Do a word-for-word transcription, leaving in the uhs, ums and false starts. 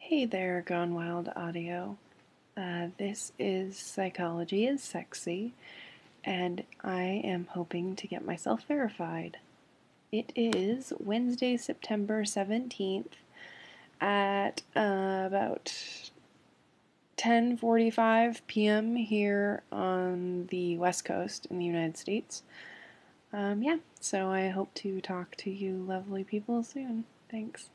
Hey there, Gone Wild Audio. Uh, this is Psychology is Sexy, and I am hoping to get myself verified. It is Wednesday, September seventeenth at uh, about ten forty-five p m here on the West Coast in the United States. Um, yeah, so I hope to talk to you lovely people soon. Thanks.